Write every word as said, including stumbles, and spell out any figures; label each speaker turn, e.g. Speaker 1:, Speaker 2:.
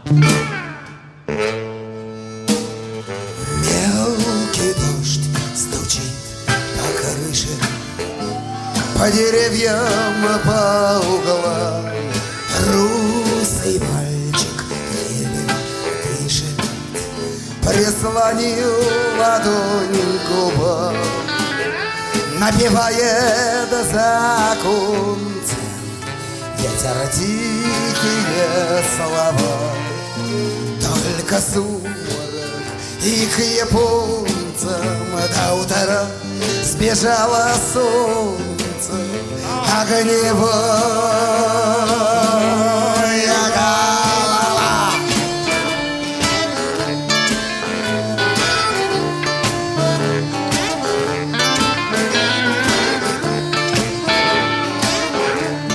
Speaker 1: Мелкий дождь стучит по крыше, по деревьям, по углам. Русый мальчик еле дышит, прислонил ладонь к губам, напевает за оконцем ветер тихие слова. Только сумрак и к японцам до утра сбежало солнце огневое.